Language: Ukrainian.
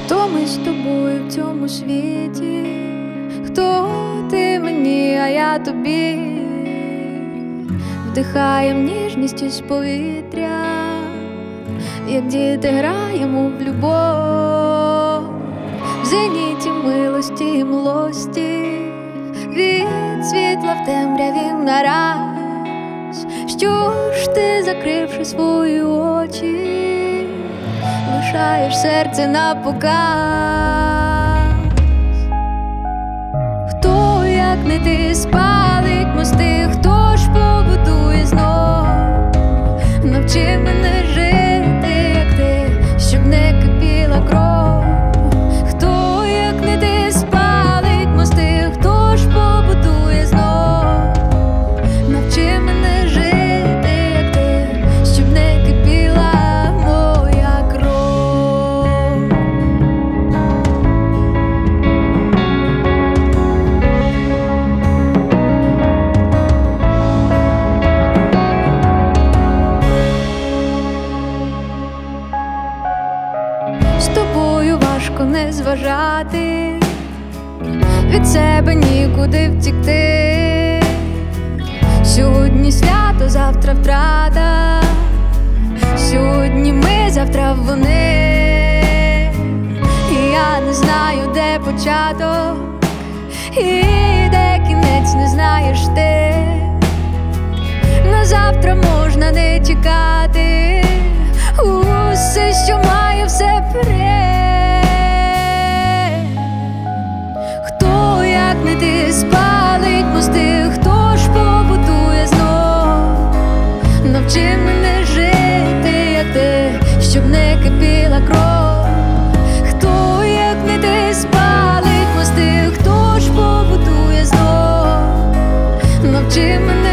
Хто ми з тобою в цьому світі? Хто ти мені, а я тобі? Вдихаєм ніжність із повітря, як діти граємо в любов, в зеніті милості і млості, від світла в темряві нараз. Що ж ти, закривши свої очі, лишаєш серце напоказ? Хто, як не ти, спалить мости? Хто ж побудує знов? Навчи мене жити, як ти, щоб не кипіла кров. Хто, як не ти, спалить мости? Хто ж побудує знов? Навчи мене жити, як ти, щоб не кипіла моя кров. З тобою важко не зважати, від себе нікуди втікти. Сьогодні свято, завтра втрата. Сьогодні ми, завтра вони. І я не знаю, де початок, і де кінець, не знаєш ти. На завтра можна не чекати. Усе, що має, все вперед. Хто, як не ти, спалить мости? Хто ж побудує знов? Навчи мене жити, як ти, щоб не кипіла кров. Хто, як не ти, спалить мости? Хто ж побудує знов? Навчи мене